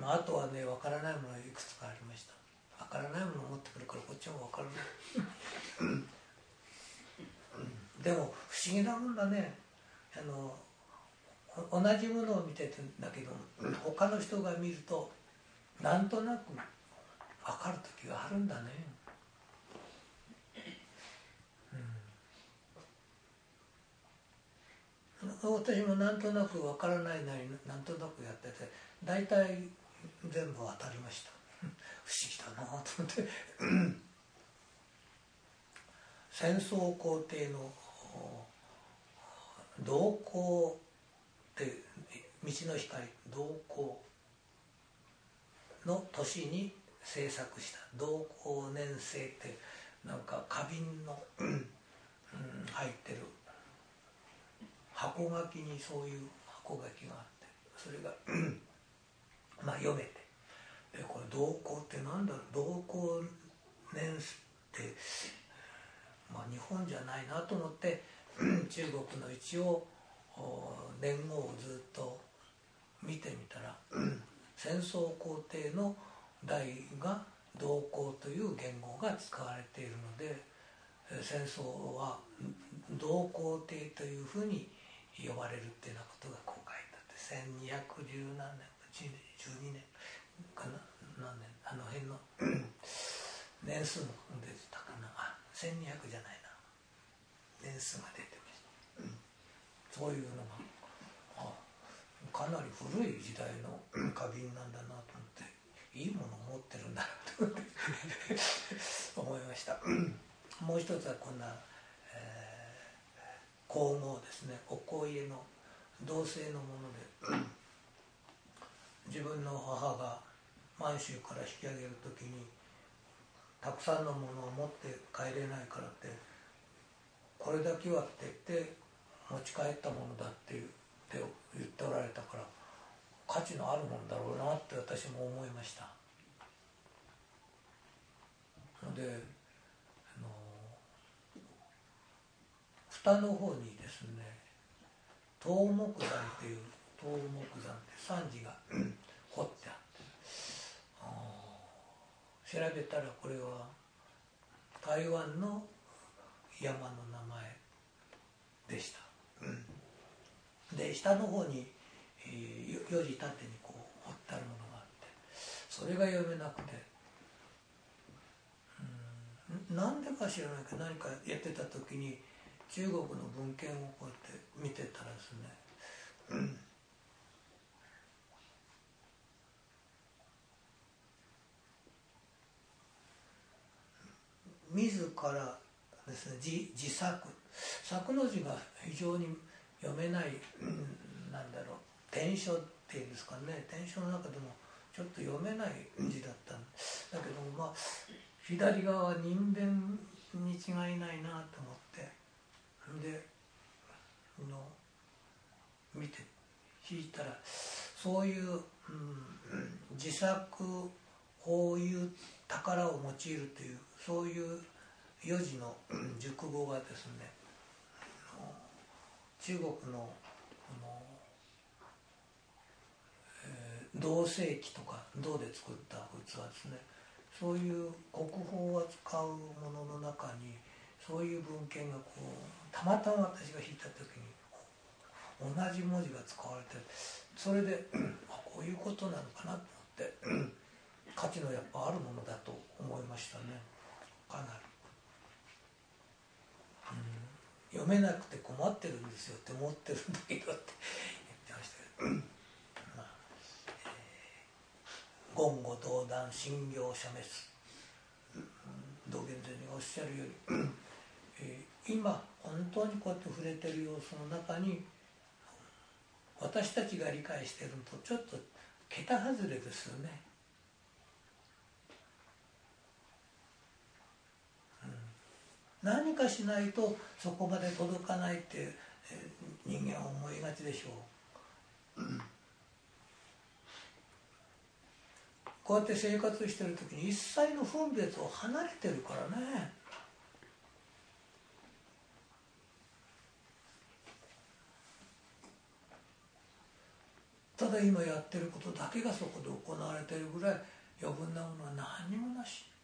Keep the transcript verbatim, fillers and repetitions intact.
あとはね、分からないものがいくつかありました。分からないものを持ってくるからこっちも分からないでも不思議なもんだね。あの同じものを見ててんだけど、他の人が見るとなんとなく分かる時があるんだね。私もなんとなく分からないなりなんとなくやってて、大体全部当たりました不思議だなと思って戦争皇帝の道光って道の光道光の年に制作した道光年生ってなんか花瓶の、うん、入ってる箱書きにそういう箱書きがあって、それがまあ読めて、でこれ道光ってなんだろう、道光年ってまあ日本じゃないなと思って中国の一応年号をずっと見てみたら戦争皇帝の代が道光という元号が使われているので、戦争は道光帝というふうに呼ばれるっていうようなことがこう書いてあって、せんにひゃくじゅう何年じゅうにねんかな、何年あの辺の年数も出てたかな、あせんにひゃくじゃないな、年数が出てました、そういうのがあかなり古い時代の花瓶なんだなと思って、いいものを持ってるんだなと思いましたもう一つはこんな、えー、香合ですね、お香入れの銅製のもので自分の母が満州から引き上げるときにたくさんのものを持って帰れないからって、これだけはって言って持ち帰ったものだって言っておられたから、価値のあるものだろうなって私も思いました。で、あの蓋の方にですね、東木山っていう東木山って山字が彫ってあって、調べたらこれは台湾の山の名前でした。で下の方に、えー、よじ縦にこう彫ってあるものがあって、それが読めなくて、うんなんでか知らないけど何かやってた時に中国の文献をこうやって見てたらですね、うん自らですね、自, 自作作の字が非常に読めない、うん、なんだろう、篆書っていうんですかね、篆書の中でもちょっと読めない字だったんだけども、まあ左側は人弁に違いないなと思ってでの見て引いたら、そういう、うん、自作こういう宝を用いるというそういう四字の熟語がですね、中国の、えー、銅製器とか銅で作った器ですね、そういう国宝を扱うものの中にそういう文献がこうたまたま私が引いた時に同じ文字が使われて、それでこういうことなのかなと思って価値のやっぱあるものだと思いましたね、かなり。うん、読めなくて困ってるんですよって思ってるんだけどって言ってましたけど、まあえー、言語道断心行写滅、道元禅におっしゃるように、えー、今本当にこうやって触れてる様子の中に私たちが理解してるのとちょっと桁外れですよね。何かしないとそこまで届かないって人間は思いがちでしょう、うん、こうやって生活してる時に一切の分別を離れてるからね。 ただ今やってることだけがそこで行われているぐらい余分なものは何にもなし。